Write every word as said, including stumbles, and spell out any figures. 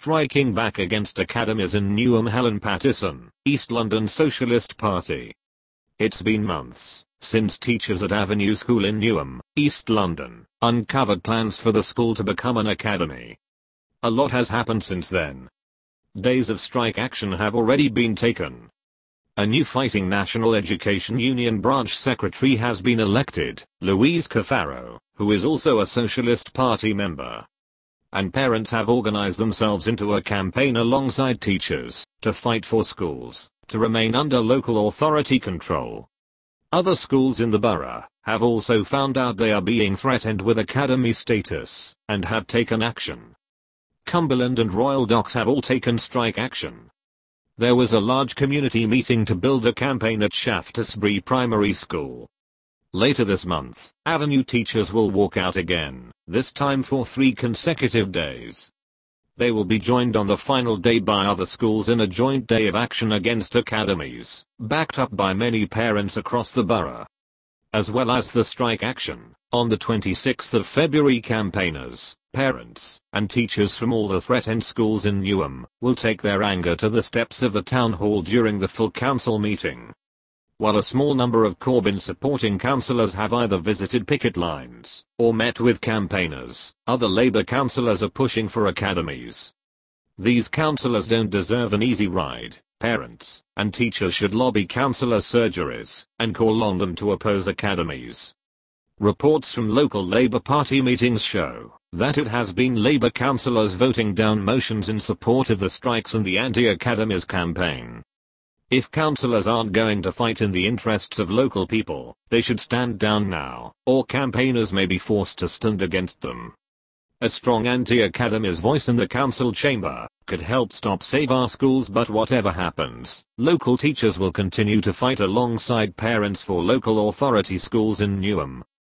striking back against academies in Newham. Helen Pattison, East London Socialist Party. It's been months since teachers at Avenue School in Newham, East London, uncovered plans for the school to become an academy. A lot has happened since then. Days of strike action have already been taken. A new Fighting National Education Union branch secretary has been elected, Louise Cafaro, who is also a Socialist Party member. And parents have organized themselves into a campaign alongside teachers to fight for schools to remain under local authority control. Other schools in the borough have also found out they are being threatened with academy status and have taken action. Cumberland and Royal Docks have all taken strike action. There was a large community meeting to build a campaign at Shaftesbury Primary School. Later this month, Avenue teachers will walk out again, this time for three consecutive days. They will be joined on the final day by other schools in a joint day of action against academies, backed up by many parents across the borough. As well as the strike action, on the twenty-sixth of February, campaigners, parents, and teachers from all the threatened schools in Newham will take their anger to the steps of the town hall during the full council meeting. While a small number of Corbyn supporting councillors have either visited picket lines or met with campaigners, other Labour councillors are pushing for academies. These councillors don't deserve an easy ride. Parents and teachers should lobby councillor surgeries and call on them to oppose academies. Reports from local Labour Party meetings show that it has been Labour councillors voting down motions in support of the strikes and the anti-academies campaign. If councillors aren't going to fight in the interests of local people, they should stand down now, or campaigners may be forced to stand against them. A strong anti-academies voice in the council chamber could help stop Save Our Schools, but whatever happens, local teachers will continue to fight alongside parents for local authority schools in Newham.